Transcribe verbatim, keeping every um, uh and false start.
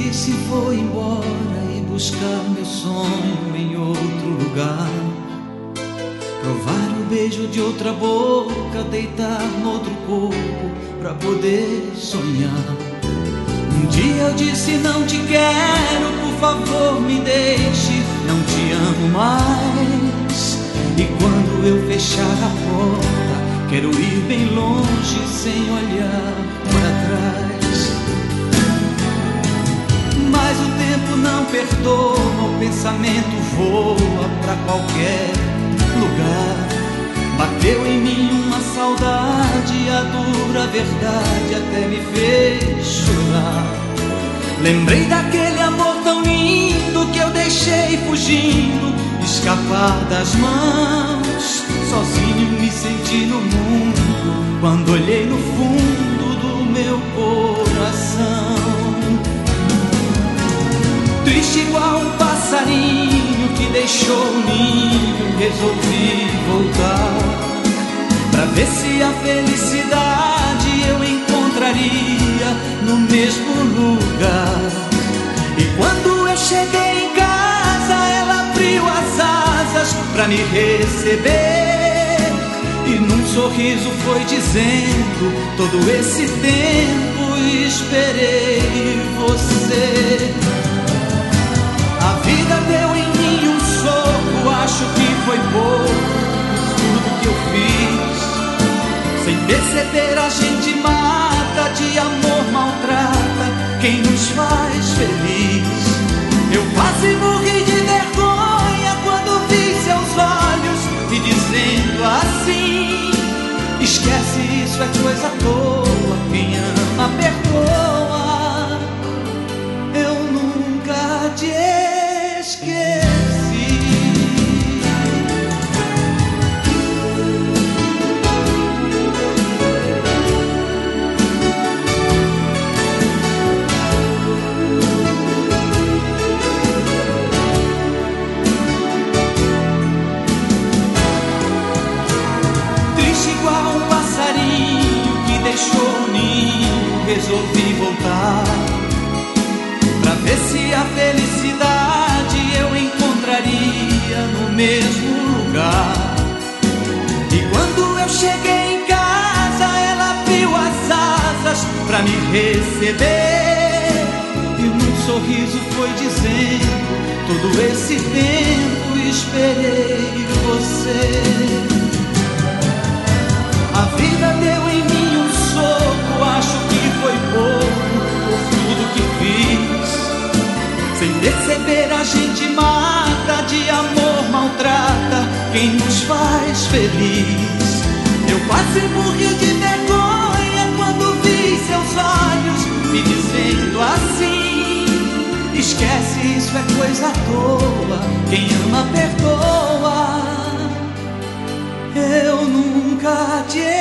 disse vou embora e buscar meu sonho em outro lugar. Provar o beijo de outra boca, deitar no outro corpo pra poder sonhar. Um dia eu disse não te quero, por favor me deixe, não te amo mais. E quando eu fechar a porta, quero ir bem longe sem olhar para trás. Mas o tempo não perdoa, o pensamento voa pra qualquer lugar. Bateu em mim uma saudade, a dura verdade até me fez chorar. Lembrei daquele amor tão lindo que eu deixei fugindo, escapar das mãos. Sozinho me senti no mundo, quando olhei no fundo do meu coração. Triste igual um passarinho que deixou o ninho, resolvi voltar pra ver se a felicidade eu encontraria no mesmo lugar. E quando eu cheguei em casa, ela abriu as asas pra me receber, e num sorriso foi dizendo: todo esse tempo esperei você. A vida deu em mim um soco, acho que foi pouco tudo que eu fiz. Sem perceber a gente mata, de amor maltrata quem nos faz feliz. Eu quase morri de vergonha quando vi seus olhos me dizendo assim: esquece, isso é coisa à toa, quem ama perdoa. Eu nunca te esqueci. Triste igual um passarinho que deixou o ninho, resolvi voltar pra ver se a felicidade eu encontraria no mesmo lugar. E quando eu cheguei em casa, ela abriu as asas pra me receber, e num sorriso foi dizendo: todo esse tempo esperei você. A vida deu em mim um soco, acho que foi pouco por tudo que fiz. Sem perceber a gente mata, de amor maltrata quem nos faz feliz. Eu quase morri de vergonha quando vi seus olhos me dizendo assim: esquece, isso é coisa à toa, quem ama perdoa. Eu nunca te